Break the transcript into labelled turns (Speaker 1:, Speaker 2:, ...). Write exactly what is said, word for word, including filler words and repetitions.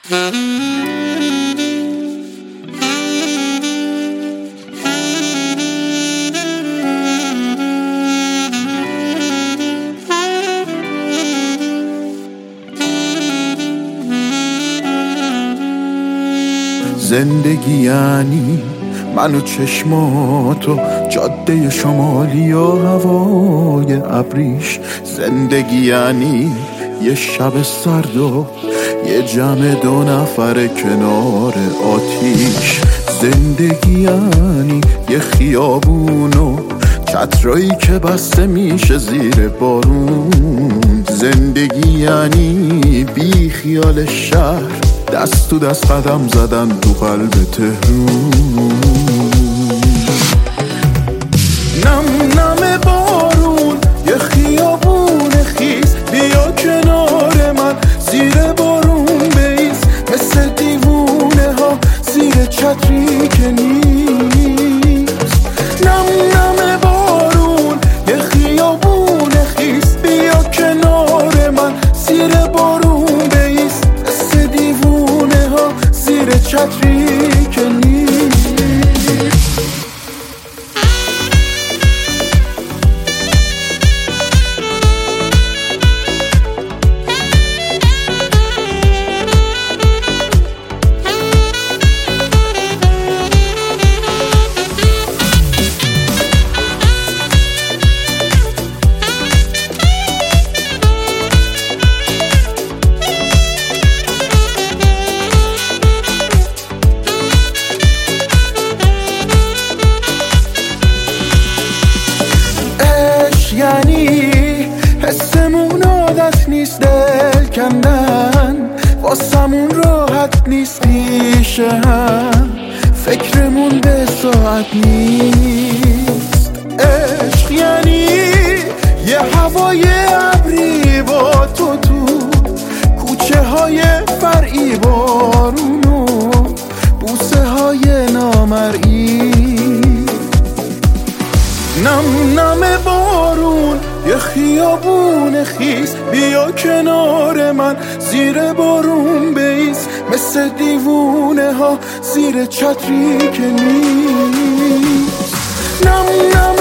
Speaker 1: زندگی یعنی من و چشماتو، جاده شمالی و هوای ابریش. زندگی یعنی یه شب سرد و یه جمع دو نفر کنار آتیش. زندگی یعنی یه خیابون و چترایی که بسته میشه زیر بارون. زندگی یعنی بی خیال شهر، دست تو دست قدم زدن تو قلب تهرون. نم نم بارون یه خیابون خیز، بیا کنار من زیر بارون بیز. مثل دیوونه ها زیر چتری که نیست. نم نم بارون یه خیابون خیز، بیا کنار من زیر بارون بیز. مثل دیوونه ها زیر چتری که نیست. یعنی حسمون عادت نیست دل کندن، واسمون راحت نیست پیش هم، فکرمون به ساعت نیست. عشق یعنی یه هوای ابری با تو تو کوچه های فرعی، بارون و بوسه های نامرئی. نم نم بارون یه خیابون خیز، بیا کنار من زیر بارون بیز. مثل دیوونه ها زیر چتری که نیست. نم نم